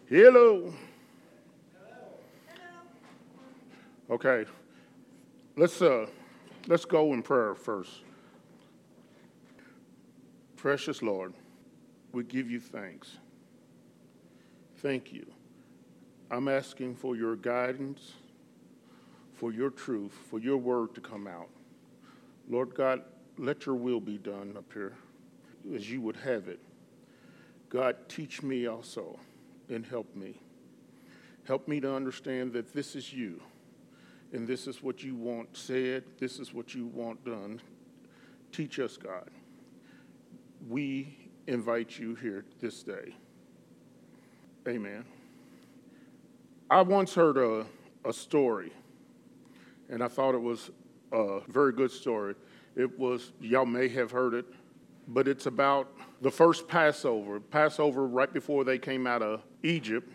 Hello. Okay, let's go in prayer first. Precious Lord, we give you thanks. Thank you. I'm asking for your guidance, for your truth, for your word to come out. Lord God, let your will be done up here as you would have it. God, teach me also and help me. Help me to understand that this is you, and this is what you want said, this is what you want done. Teach us, God. We invite you here this day. Amen. I once heard a story, and I thought it was a very good story. Y'all may have heard it, but it's about the first Passover right before they came out of Egypt,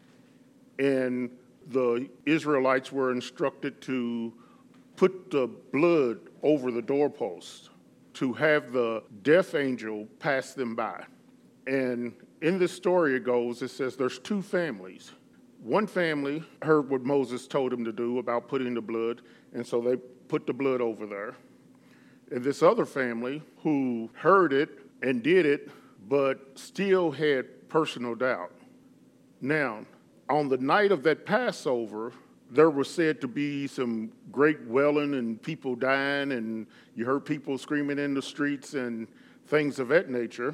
and the Israelites were instructed to put the blood over the doorpost to have the death angel pass them by. And in this story it says there's two families. One family heard what Moses told them to do about putting the blood, and so they put the blood over there. And this other family who heard it and did it, but still had personal doubt. Now, on the night of that Passover, there was said to be some great wailing and people dying, and you heard people screaming in the streets and things of that nature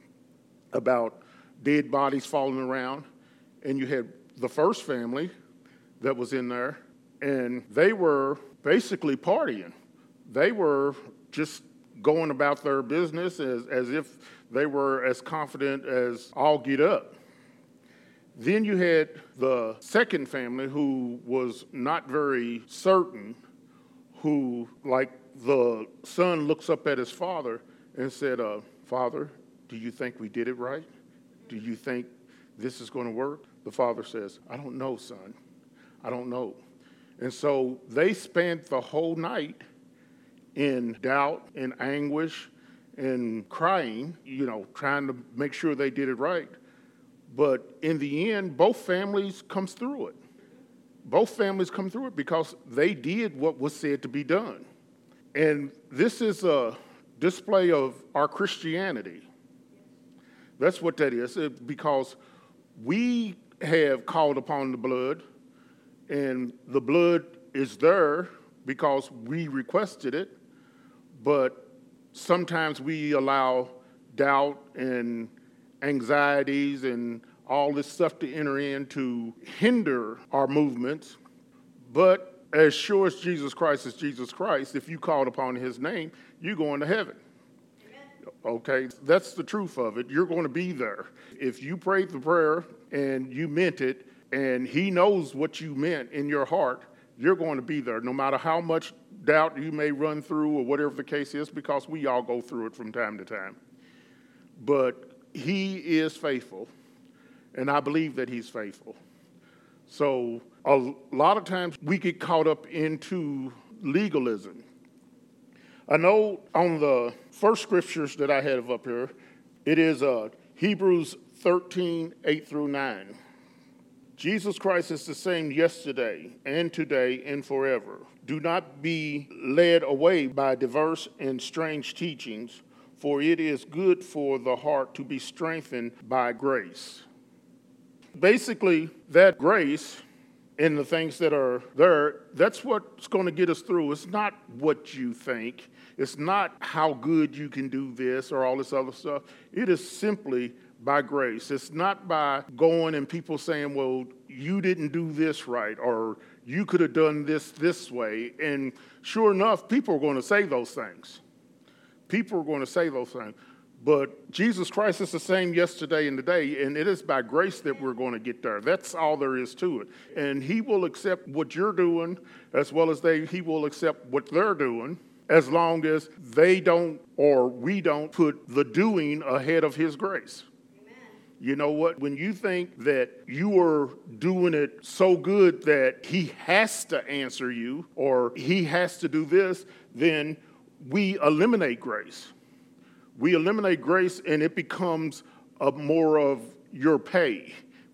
about dead bodies falling around. And you had the first family that was in there, and they were basically partying. They were just going about their business as if they were as confident as all get up. Then you had the second family who was not very certain, who, like the son looks up at his father and said, Father, do you think we did it right? Do you think this is going to work? The father says, I don't know, son. I don't know. And so they spent the whole night in doubt and anguish and crying, trying to make sure they did it right. But in the end, both families comes through it. Both families come through it because they did what was said to be done. And this is a display of our Christianity. That's what that is, because we have called upon the blood, and the blood is there because we requested it, but sometimes we allow doubt and anxieties and all this stuff to enter in to hinder our movements. But as sure as Jesus Christ is Jesus Christ, if you called upon his name, you're going to heaven. Okay, that's the truth of it. You're going to be there. If you prayed the prayer and you meant it, and he knows what you meant in your heart, you're going to be there, no matter how much doubt you may run through or whatever the case is, because we all go through it from time to time. But he is faithful, and I believe that he's faithful. So a lot of times we get caught up into legalism. I know on the first scriptures that I have up here, it is Hebrews 13, 8 through 9. Jesus Christ is the same yesterday and today and forever. Do not be led away by diverse and strange teachings, for it is good for the heart to be strengthened by grace. Basically, that grace and the things that are there, that's what's going to get us through. It's not what you think. It's not how good you can do this or all this other stuff. It is simply by grace. It's not by going and people saying, well, you didn't do this right, or you could have done this way. And sure enough, people are going to say those things. People are going to say those things. But Jesus Christ is the same yesterday and today, and it is by grace that we're going to get there. That's all there is to it. And he will accept what you're doing as well as he will accept what they're doing, as long as they don't or we don't put the doing ahead of his grace. Amen. You know what? When you think that you are doing it so good that he has to answer you or he has to do this, then we eliminate grace. We eliminate grace, and it becomes more of your pay,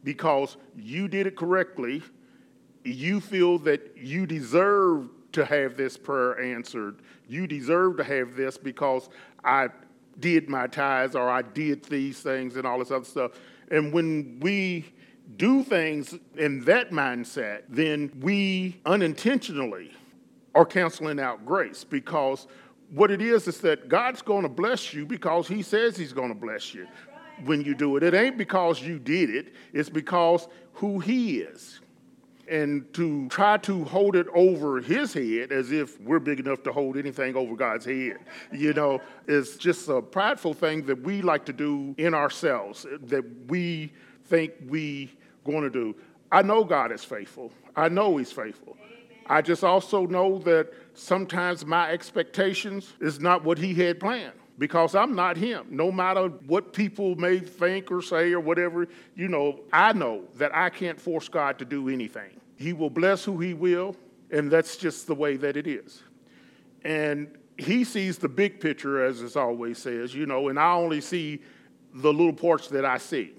because you did it correctly. You feel that you deserve to have this prayer answered. You deserve to have this because I did my tithes or I did these things and all this other stuff. And when we do things in that mindset, then we unintentionally are canceling out grace, because what it is that God's going to bless you because he says he's going to bless you when you do it. It ain't because you did it. It's because who he is. And to try to hold it over his head as if we're big enough to hold anything over God's head, is just a prideful thing that we like to do in ourselves, that we think we going to do. I know God is faithful. I know he's faithful. I just also know that sometimes my expectations is not what he had planned, because I'm not him. No matter what people may think or say or whatever, I know that I can't force God to do anything. He will bless who he will, and that's just the way that it is. And he sees the big picture, as it always says, and I only see the little parts that I see.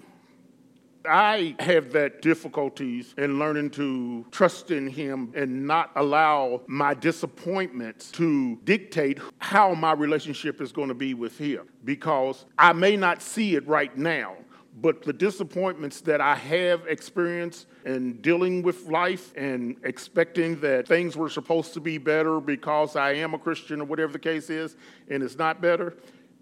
I have that difficulties in learning to trust in him and not allow my disappointments to dictate how my relationship is going to be with him, because I may not see it right now, but the disappointments that I have experienced in dealing with life and expecting that things were supposed to be better because I am a Christian or whatever the case is, and it's not better,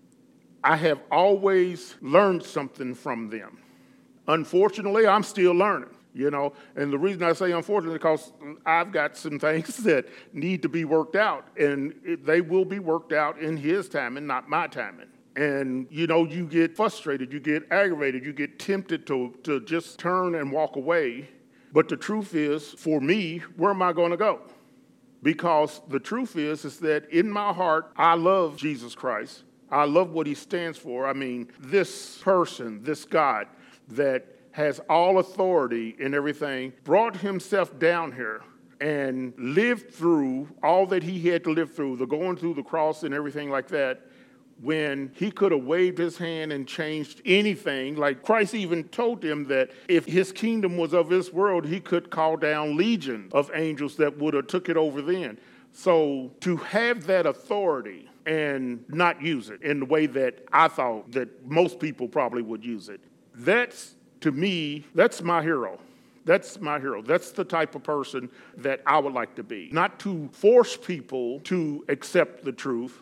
I have always learned something from them. Unfortunately, I'm still learning, and the reason I say unfortunately is because I've got some things that need to be worked out, and they will be worked out in his timing, not my timing. And, you get frustrated, you get aggravated, you get tempted to just turn and walk away. But the truth is, for me, where am I going to go? Because the truth is that in my heart, I love Jesus Christ. I love what he stands for. I mean, this person, this God that has all authority and everything, brought himself down here and lived through all that he had to live through, the going through the cross and everything like that, when he could have waved his hand and changed anything. Like Christ even told him that if his kingdom was of this world, he could call down legion of angels that would have took it over then. So to have that authority and not use it in the way that I thought that most people probably would use it, that's, to me, that's my hero. That's my hero. That's the type of person that I would like to be. Not to force people to accept the truth,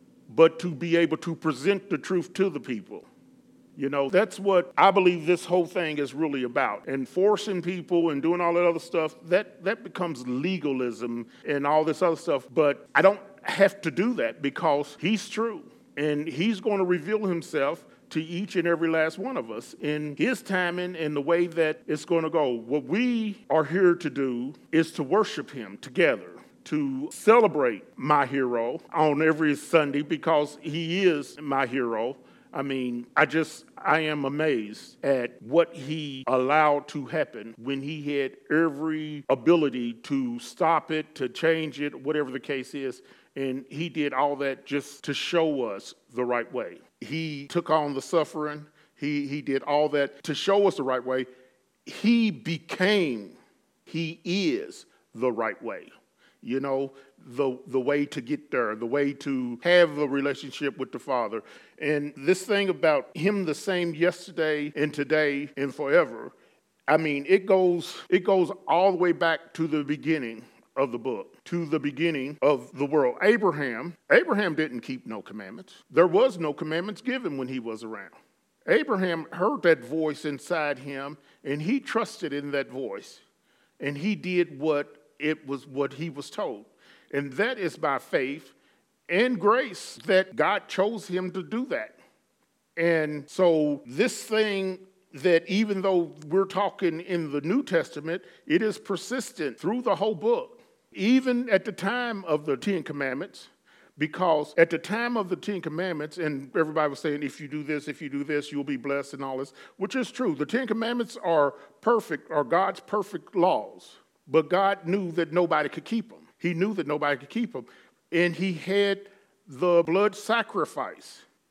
but to be able to present the truth to the people. That's what I believe this whole thing is really about. And forcing people and doing all that other stuff, that becomes legalism and all this other stuff. But I don't have to do that, because he's true. And he's going to reveal himself to each and every last one of us in his timing and the way that it's going to go. What we are here to do is to worship him together, to celebrate my hero on every Sunday, because he is my hero. I mean, I am amazed at what he allowed to happen when he had every ability to stop it, to change it, whatever the case is. And he did all that just to show us the right way. He took on the suffering. He did all that to show us the right way. He is the right way. The way to get there, the way to have a relationship with the Father. And this thing about him the same yesterday and today and forever, I mean, it goes all the way back to the beginning of the book, to the beginning of the world. Abraham didn't keep no commandments. There was no commandments given when he was around. Abraham heard that voice inside him, and he trusted in that voice, and he did what he was told. And that is by faith and grace that God chose him to do that. And so this thing that, even though we're talking in the New Testament, it is persistent through the whole book. Even at the time of the Ten Commandments, because at the time of the Ten Commandments, and everybody was saying, if you do this, you'll be blessed and all this, which is true. The Ten Commandments are perfect, are God's perfect laws. But God knew that nobody could keep them. He knew that nobody could keep them. And he had the blood sacrifice.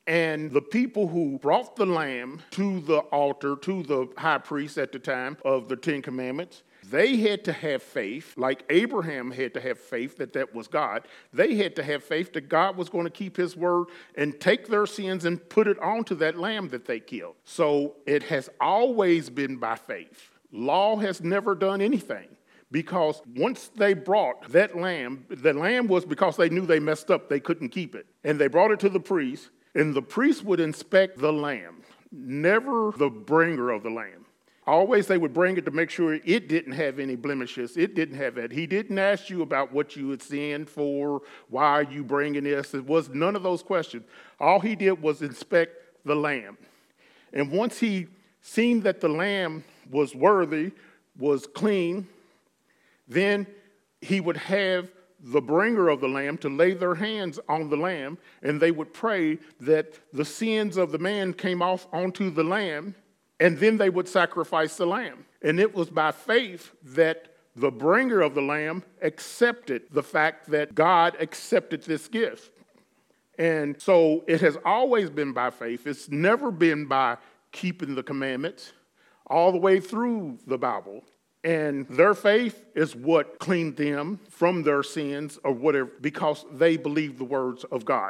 And the people who brought the lamb to the altar, to the high priest at the time of the Ten Commandments, they had to have faith, like Abraham had to have faith that that was God. They had to have faith that God was going to keep his word and take their sins and put it onto that lamb that they killed. So it has always been by faith. Law has never done anything. Because once they brought that lamb, the lamb was because they knew they messed up, they couldn't keep it. And they brought it to the priest, and the priest would inspect the lamb, never the bringer of the lamb. Always they would bring it to make sure it didn't have any blemishes. It didn't have that. He didn't ask you about what you had sinned for, why are you bringing this. It was none of those questions. All he did was inspect the lamb. And once he seen that the lamb was worthy, was clean, then he would have the bringer of the lamb to lay their hands on the lamb, and they would pray that the sins of the man came off onto the lamb, and then they would sacrifice the lamb. And it was by faith that the bringer of the lamb accepted the fact that God accepted this gift. And so it has always been by faith. It's never been by keeping the commandments all the way through the Bible. And their faith is what cleaned them from their sins or whatever, because they believe the words of God.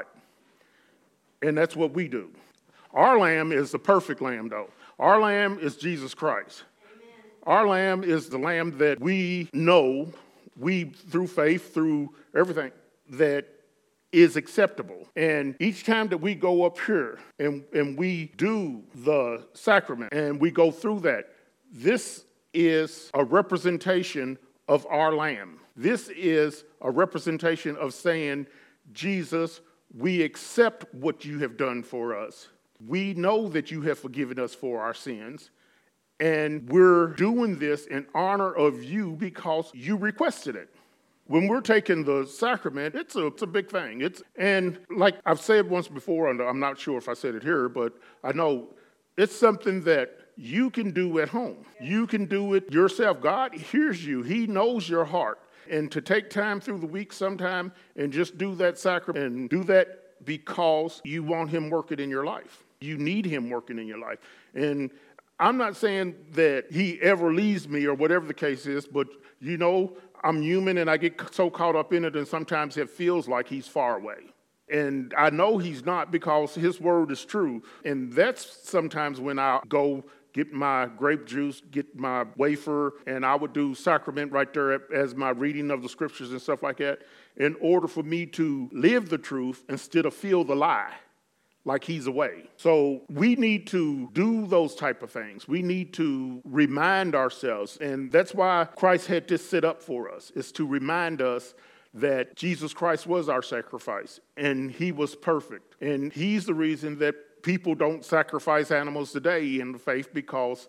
And that's what we do. Our lamb is the perfect lamb, though. Our lamb is Jesus Christ. Amen. Our lamb is the lamb that we know, through faith, through everything, that is acceptable. And each time that we go up here and we do the sacrament and we go through that, this is a representation of our lamb. This is a representation of saying, Jesus, we accept what you have done for us. We know that you have forgiven us for our sins, and we're doing this in honor of you because you requested it. When we're taking the sacrament, it's a big thing. And like I've said once before, and I'm not sure if I said it here, but I know it's something that you can do at home. You can do it yourself. God hears you. He knows your heart. And to take time through the week sometime and just do that sacrament and do that because you want him working in your life. You need him working in your life. And I'm not saying that he ever leaves me or whatever the case is, but you know, I'm human and I get so caught up in it, and sometimes it feels like he's far away. And I know he's not, because his word is true. And that's sometimes when I go get my grape juice, get my wafer, and I would do sacrament right there as my reading of the scriptures and stuff like that, in order for me to live the truth instead of feel the lie, like he's away. So we need to do those type of things. We need to remind ourselves, and that's why Christ had this set up for us, is to remind us that Jesus Christ was our sacrifice, and he was perfect. And he's the reason that people don't sacrifice animals today in the faith, because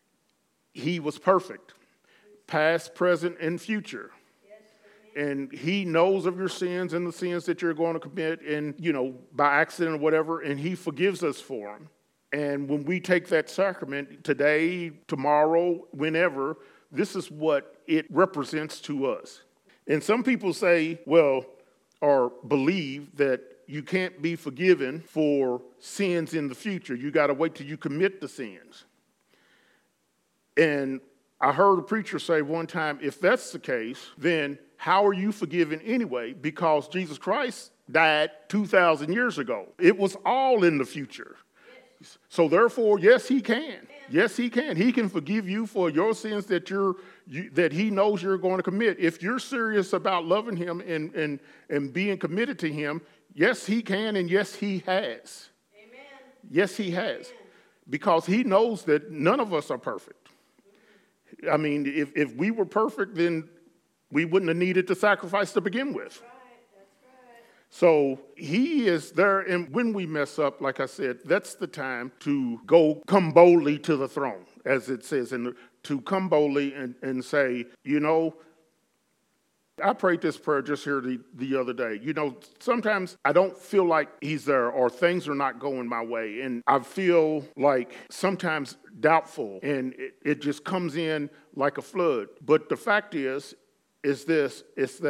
he was perfect, past, present, and future. And he knows of your sins and the sins that you're going to commit, and, you know, by accident or whatever, and he forgives us for them. And when we take that sacrament today, tomorrow, whenever, this is what it represents to us. And some people say, well, or believe that you can't be forgiven for sins in the future. You got to wait till you commit the sins. And I heard a preacher say one time, if that's the case, then how are you forgiven anyway? Because Jesus Christ died 2,000 years ago. It was all in the future. Yes. So therefore, yes, he can. Yes, he can. He can forgive you for your sins that that he knows you're going to commit. If you're serious about loving him and being committed to him, yes, he can, and yes, he has. Amen. Yes, he has. Amen. Because he knows that none of us are perfect. I mean, if we were perfect, then we wouldn't have needed to sacrifice to begin with. That's right. So he is there, and when we mess up, like I said, that's the time to come boldly to the throne, as it says, and to come boldly and say, you know, I prayed this prayer just here the other day. You know, sometimes I don't feel like he's there, or things are not going my way, and I feel like sometimes doubtful, and it just comes in like a flood. But the fact is that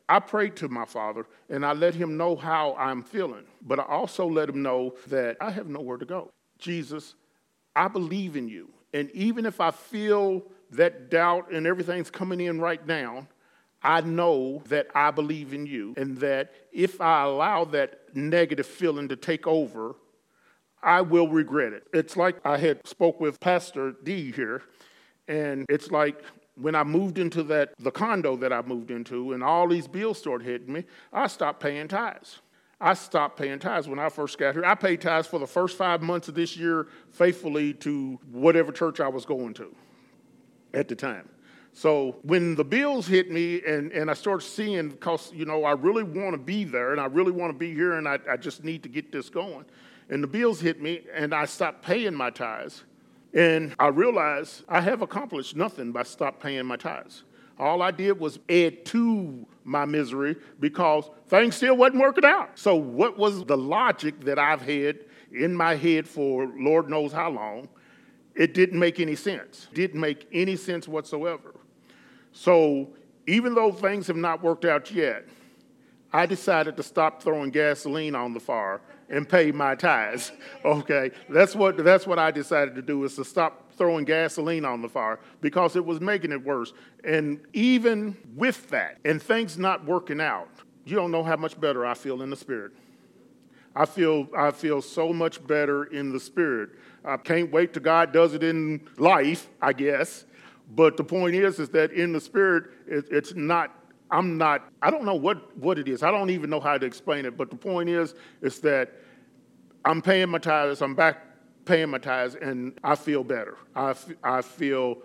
I pray to my Father, and I let him know how I'm feeling. But I also let him know that I have nowhere to go. Jesus, I believe in you. And even if I feel that doubt and everything's coming in right now, I know that I believe in you, and that if I allow that negative feeling to take over, I will regret it. It's like I had spoke with Pastor D here, and it's like when I moved into the condo that I moved into and all these bills started hitting me, I stopped paying tithes. I stopped paying tithes when I first got here. I paid tithes for the first 5 months of this year faithfully to whatever church I was going to at the time. So when the bills hit me and I started seeing, because, I really want to be there and I really want to be here and I just need to get this going. And the bills hit me and I stopped paying my tithes. And I realized I have accomplished nothing by stop paying my tithes. All I did was add to my misery because things still wasn't working out. So what was the logic that I've had in my head for Lord knows how long? It didn't make any sense. Didn't make any sense whatsoever. So even though things have not worked out yet, I decided to stop throwing gasoline on the fire and pay my tithes. Okay, that's what I decided to do, is to stop throwing gasoline on the fire because it was making it worse. And even with that and things not working out, you don't know how much better I feel in the spirit. I feel so much better in the spirit. I can't wait till God does it in life, I guess. But the point is that in the spirit, it's not. I don't know what it is. I don't even know how to explain it. But the point is that I'm paying my tithes. I'm back paying my tithes, and I feel better. I feel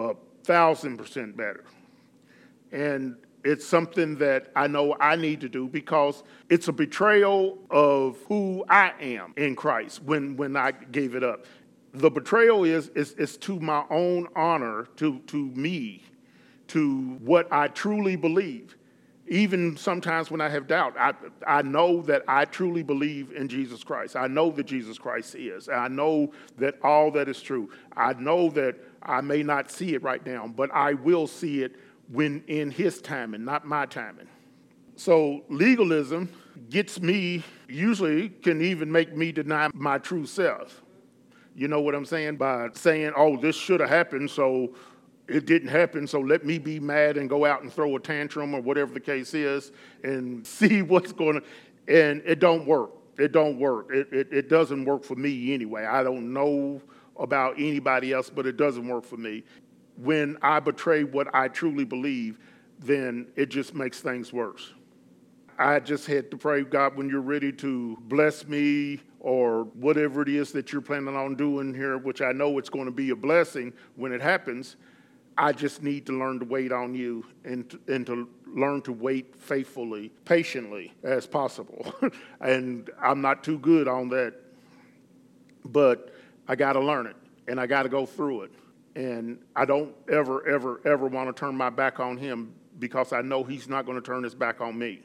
1,000% better. And it's something that I know I need to do because it's a betrayal of who I am in Christ when I gave it up. The betrayal is to my own honor, to me, to what I truly believe. Even sometimes when I have doubt, I know that I truly believe in Jesus Christ. I know that Jesus Christ is. I know that all that is true. I know that I may not see it right now, but I will see it when in his timing, not my timing. So legalism gets me, usually can even make me deny my true self. You know what I'm saying? By saying, oh, this should have happened, so it didn't happen, so let me be mad and go out and throw a tantrum or whatever the case is and see what's going on. And it don't work. It don't work. It doesn't work for me anyway. I don't know about anybody else, but it doesn't work for me. When I betray what I truly believe, then it just makes things worse. I just had to pray, God, when you're ready to bless me or whatever it is that you're planning on doing here, which I know it's going to be a blessing when it happens, I just need to learn to wait on you and to learn to wait faithfully, patiently as possible. And I'm not too good on that, but I got to learn it and I got to go through it. And I don't ever want to turn my back on him because I know he's not going to turn his back on me.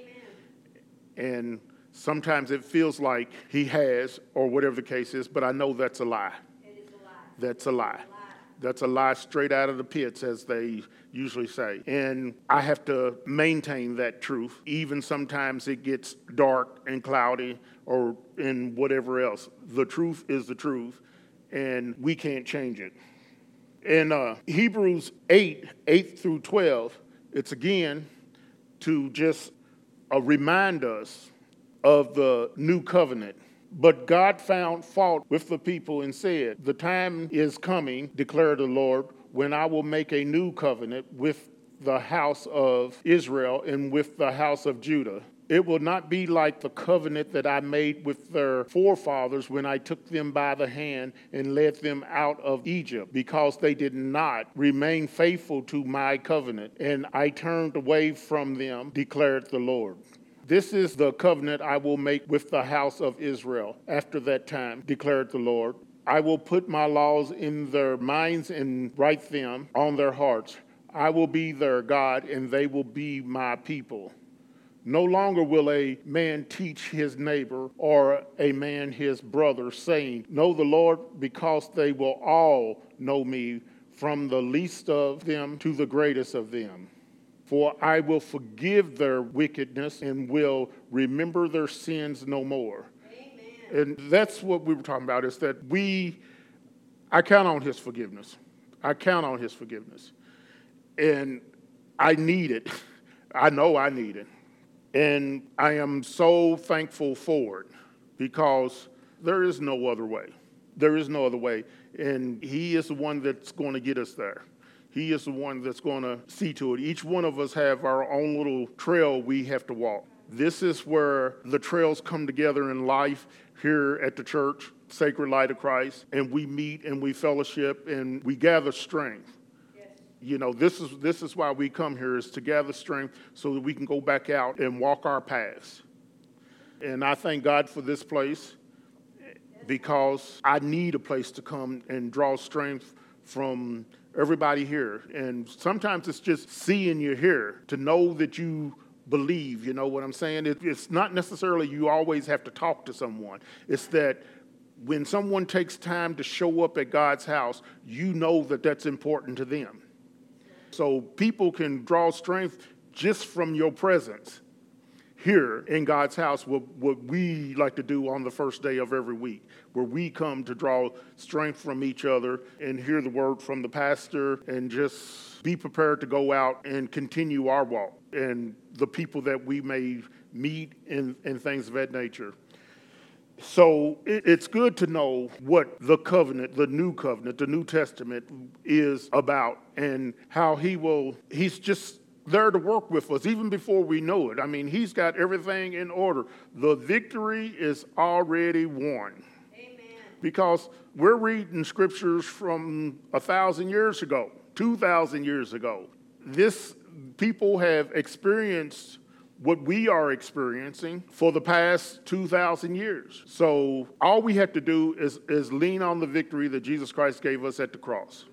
And sometimes it feels like he has, or whatever the case is, but I know that's a lie. It is a lie. That's a lie. That's a lie straight out of the pits, as they usually say. And I have to maintain that truth. Even sometimes it gets dark and cloudy or in whatever else. The truth is the truth, and we can't change it. In Hebrews 8 through 12, it's again to just remind us of the new covenant. But God found fault with the people and said, the time is coming, declared the Lord, when I will make a new covenant with the house of Israel and with the house of Judah. It will not be like the covenant that I made with their forefathers when I took them by the hand and led them out of Egypt, because they did not remain faithful to my covenant, and I turned away from them, declared the Lord. This is the covenant I will make with the house of Israel after that time, declared the Lord. I will put my laws in their minds and write them on their hearts. I will be their God, and they will be my people. No longer will a man teach his neighbor or a man his brother, saying, know the Lord, because they will all know me, from the least of them to the greatest of them. For I will forgive their wickedness and will remember their sins no more. Amen. And that's what we were talking about, is that I count on his forgiveness. I count on his forgiveness. And I need it. I know I need it. And I am so thankful for it, because there is no other way. There is no other way. And he is the one that's going to get us there. He is the one that's going to see to it. Each one of us have our own little trail we have to walk. This is where the trails come together in life here at the church, Sacred Light of Christ, and we meet and we fellowship and we gather strength. Yes. You know, this is why we come here, is to gather strength so that we can go back out and walk our paths. And I thank God for this place, because I need a place to come and draw strength from everybody here. And sometimes it's just seeing you here to know that you believe, you know what I'm saying? It's not necessarily you always have to talk to someone. It's that when someone takes time to show up at God's house, you know that that's important to them. So people can draw strength just from your presence here in God's house, what we like to do on the first day of every week, where we come to draw strength from each other and hear the word from the pastor and just be prepared to go out and continue our walk and the people that we may meet and things of that nature. So it's good to know what the covenant, the New Testament is about, and how he's just there to work with us even before we know it. I mean, he's got everything in order. The victory is already won. Amen. Because we're reading scriptures from 1,000 years ago, 2,000 years ago. This people have experienced what we are experiencing for the past 2,000 years. So all we have to do is lean on the victory that Jesus Christ gave us at the cross.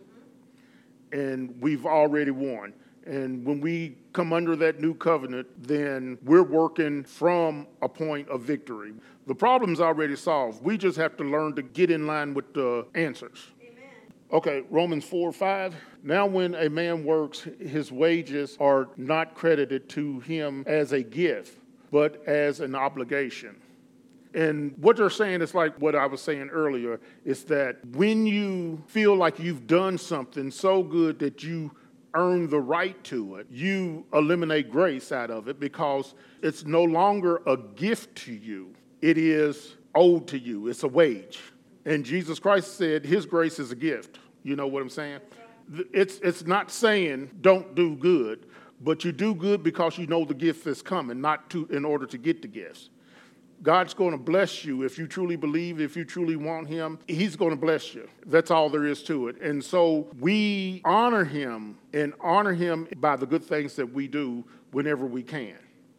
And we've already won. And when we come under that new covenant, then we're working from a point of victory. The problem's already solved. We just have to learn to get in line with the answers. Amen. Okay, Romans 4:5. Now when a man works, his wages are not credited to him as a gift, but as an obligation. And what they're saying is like what I was saying earlier, is that when you feel like you've done something so good that you earn the right to it, you eliminate grace out of it, because it's no longer a gift to you. It is owed to you. It's a wage. And Jesus Christ said his grace is a gift. You know what I'm saying? It's not saying don't do good, but you do good because you know the gift is coming, not in order to get the gifts. God's going to bless you if you truly believe, if you truly want him. He's going to bless you. That's all there is to it. And so we honor him, and honor him by the good things that we do whenever we can.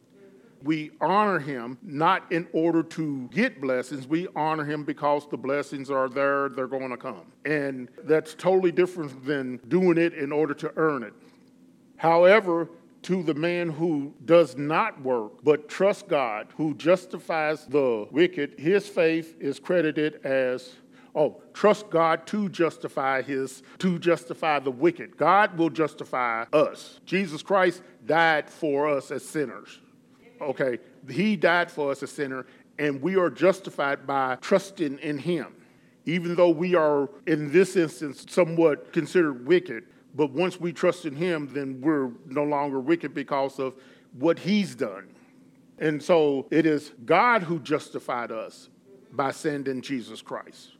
We honor him not in order to get blessings. We honor him because the blessings are there. They're going to come. And that's totally different than doing it in order to earn it. However, to the man who does not work, but trusts God, who justifies the wicked, his faith is credited as, trust God to justify the wicked. God will justify us. Jesus Christ died for us as sinners. Okay, he died for us as sinners, and we are justified by trusting in him. Even though we are, in this instance, somewhat considered wicked, but once we trust in him, then we're no longer wicked because of what he's done. And so it is God who justified us by sending Jesus Christ.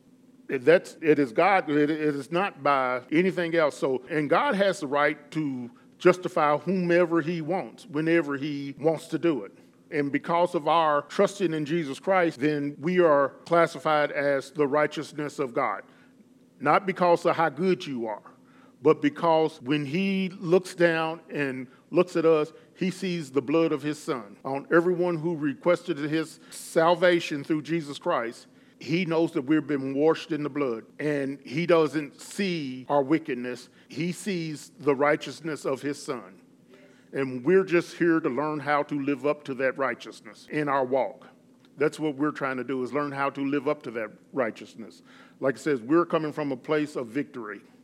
It is God. It is not by anything else. So, and God has the right to justify whomever he wants, whenever he wants to do it. And because of our trusting in Jesus Christ, then we are classified as the righteousness of God. Not because of how good you are, but because when he looks down and looks at us, he sees the blood of his son. On everyone who requested his salvation through Jesus Christ, he knows that we've been washed in the blood. And he doesn't see our wickedness. He sees the righteousness of his son. And we're just here to learn how to live up to that righteousness in our walk. That's what we're trying to do, is learn how to live up to that righteousness. Like it says, we're coming from a place of victory.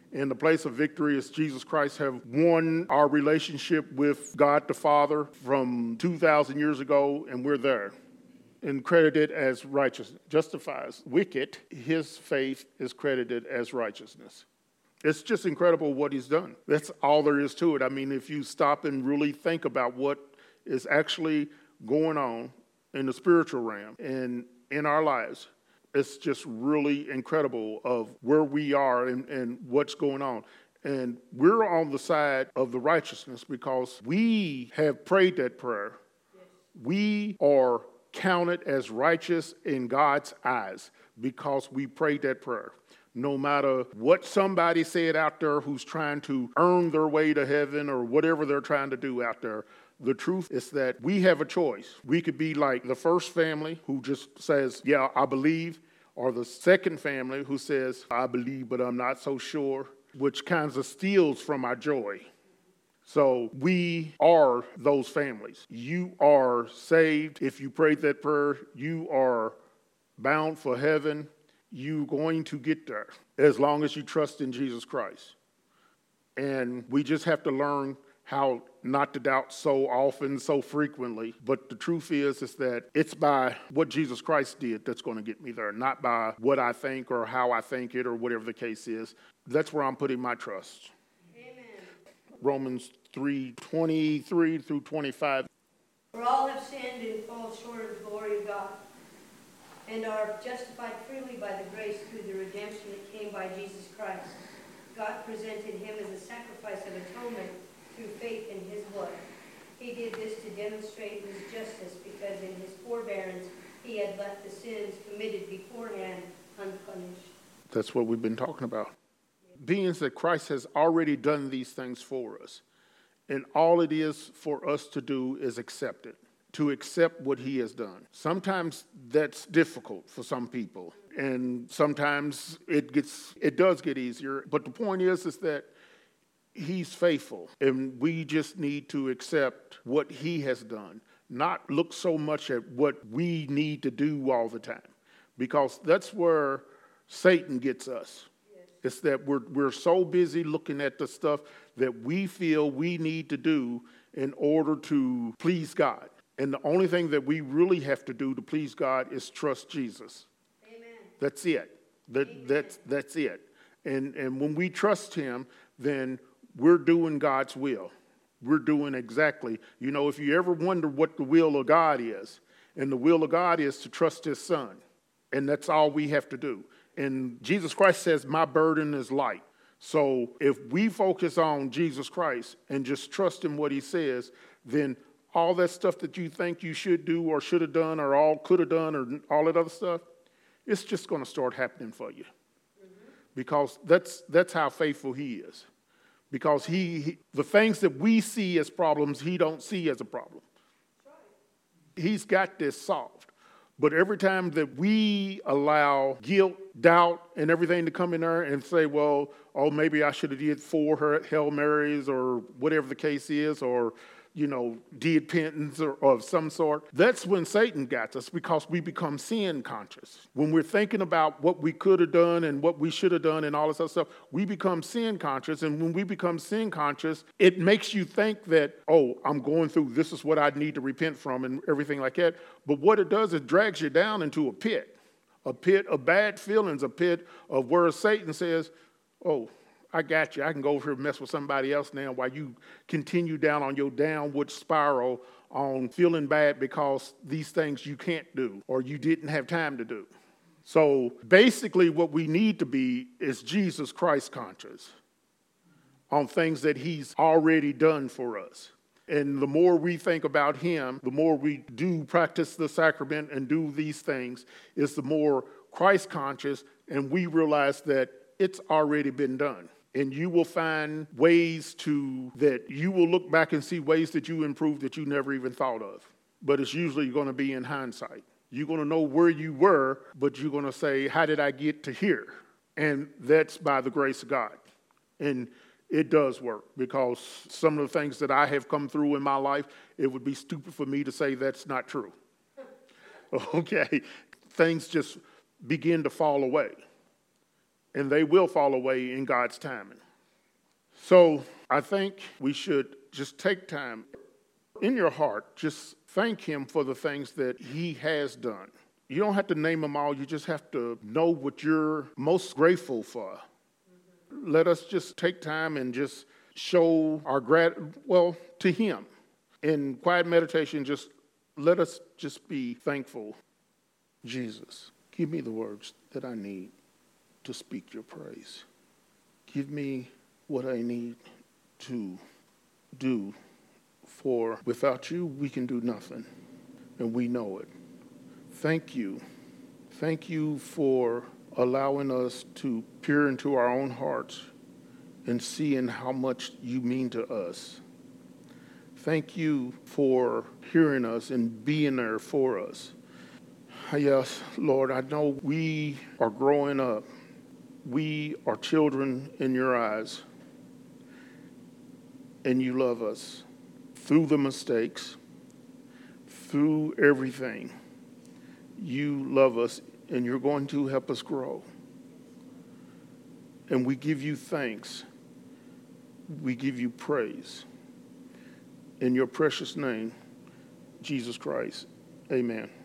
And the place of victory is Jesus Christ have won our relationship with God the Father from 2,000 years ago, and we're there. And credited as righteous. Justifies wicked, his faith is credited as righteousness. It's just incredible what he's done. That's all there is to it. I mean, if you stop and really think about what is actually going on in the spiritual realm and in our lives, it's just really incredible of where we are and what's going on. And we're on the side of the righteousness because we have prayed that prayer. We are counted as righteous in God's eyes because we prayed that prayer. No matter what somebody said out there who's trying to earn their way to heaven or whatever they're trying to do out there, the truth is that we have a choice. We could be like the first family who just says, yeah, I believe, or the second family who says, I believe, but I'm not so sure, which kind of steals from our joy. So we are those families. You are saved. If you prayed that prayer, you are bound for heaven. You're going to get there as long as you trust in Jesus Christ. And we just have to learn how not to doubt so often, so frequently. But the truth is that it's by what Jesus Christ did that's going to get me there, not by what I think or how I think it or whatever the case is. That's where I'm putting my trust. Amen. Romans 3:23 through 25. For all have sinned and fall short of the glory of God, and are justified freely by the grace through the redemption that came by Jesus Christ. God presented him as a sacrifice of atonement through faith in his blood. He did this to demonstrate his justice, because in his forbearance he had left the sins committed beforehand unpunished. That's what we've been talking about. Being that Christ has already done these things for us, and all it is for us to do is accept it, to accept what he has done. Sometimes that's difficult for some people, and sometimes it does get easier. But the point is that he's faithful, and we just need to accept what he has done, not look so much at what we need to do all the time, because that's where Satan gets us. It's that we're so busy looking at the stuff that we feel we need to do in order to please God. And the only thing that we really have to do to please God is trust Jesus. Amen. That's it. That's it. And when we trust him, then we're doing God's will. We're doing exactly. You know, if you ever wonder what the will of God is, and the will of God is to trust his son. And that's all we have to do. And Jesus Christ says, my burden is light. So if we focus on Jesus Christ and just trust in what he says, then all that stuff that you think you should do or should have done or all could have done or all that other stuff, it's just going to start happening for you. Because that's how faithful he is. Because he the things that we see as problems, he don't see as a problem. He's got this solved. But every time that we allow guilt, doubt, and everything to come in there and say, well, oh, maybe I should have did 4 Hail Marys or whatever the case is, or, you know, did penance or of some sort, that's when Satan got us, because we become sin conscious. When we're thinking about what we could have done and what we should have done and all this other stuff, we become sin conscious. And when we become sin conscious, it makes you think that, oh, I'm going through, this is what I need to repent from and everything like that. But what it does, it drags you down into a pit of bad feelings, a pit of where Satan says, oh, I got you. I can go over here and mess with somebody else now while you continue down on your downward spiral on feeling bad because these things you can't do or you didn't have time to do. So basically what we need to be is Jesus Christ conscious on things that he's already done for us. And the more we think about him, the more we do practice the sacrament and do these things, is the more Christ conscious, and we realize that it's already been done. And you will find ways that you will look back and see ways that you improved that you never even thought of. But it's usually going to be in hindsight. You're going to know where you were, but you're going to say, how did I get to here? And that's by the grace of God. And it does work, because some of the things that I have come through in my life, it would be stupid for me to say that's not true. Okay? Things just begin to fall away. and they will fall away in God's timing. So I think we should just take time in your heart, just thank him for the things that he has done. You don't have to name them all. You just have to know what you're most grateful for. Let us just take time and just show our to him. In quiet meditation, just let us just be thankful. Jesus, give me the words that I need to speak your praise. Give me what I need to do, for without you, we can do nothing, and we know it. Thank you. Thank you for allowing us to peer into our own hearts and seeing how much you mean to us. Thank you for hearing us and being there for us. Yes, Lord, I know we are growing up. We are children in your eyes, and you love us through the mistakes, through everything. You love us, and you're going to help us grow. And we give you thanks. We give you praise. In your precious name, Jesus Christ, amen.